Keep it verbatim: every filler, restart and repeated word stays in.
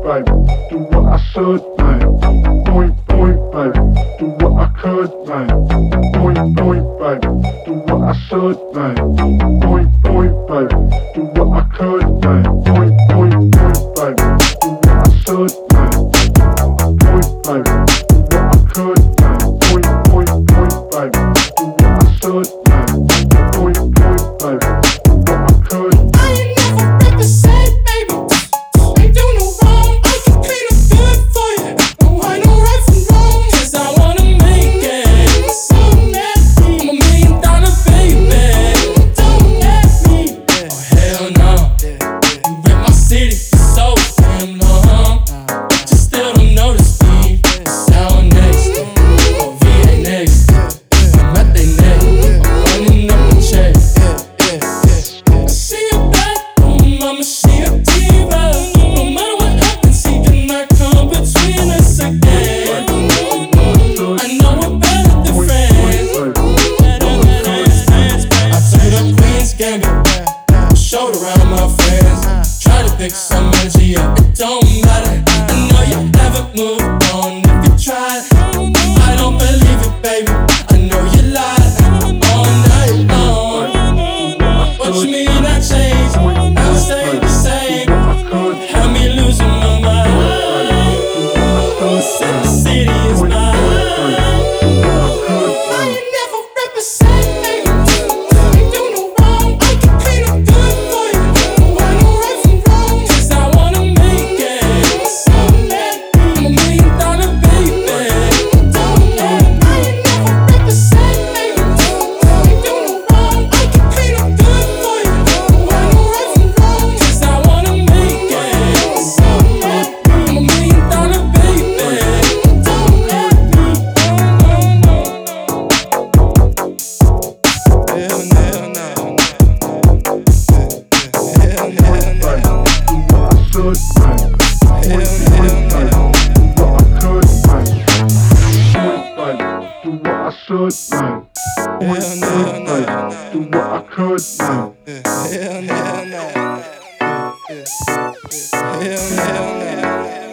baby, do what I should, man. Point, point, baby, do what I could, man. Point, point, baby, do what I should, man. Point, point, baby, do what I could, man. Point, point, point, baby, do what I should, man. Point, baby, do what I could, man. Point, point, point, baby, do what I should, man. Point, point, baby, do what I could. I ain't never represent, baby. Ain't do no wrong. I can clean up good for you. No, I know right from wrong. 'Cause I wanna make it. So nasty. I'm a million dollar baby. Don't let me. Oh hell no. You rip my city for so damn long, but you still don't notice me. Sound next, oh V A next. I'm at they neck. I'm running up a check. I see a bathroom, I'ma see a diva. No matter what happens, he cannot come between us again. I know we're better than friends. I took up Queen's Gambit, showed around my friends. Try to pick some energy up, it don't matter. I know you haven't moved on if you tried. I don't believe it, baby. I know you lied all night long. What you mean I changed? I stay the same. Had me losing my mind. Said the city is mine. I ain't never represent, baby. Ain't do no wrong. I can clean up good for you. No, I know right from wrong. 'Cause I wanna make it. So nasty. I'm a million dollar baby. Don't let me. I ain't never represent, baby. Ain't do no wrong. I can clean up good for you. No, I know right from wrong. 'Cause I wanna make it. So nasty. I'm a million dollar baby. Don't let me. No, no, no, no. Hell no, hell no. Hell no, hell no. Do what I should, man. Point, point, baby, do what I could, man. Point, baby, do what I should, man. Point, point, baby, do what I could, man. Hell no, hell no. Hell no, hell no.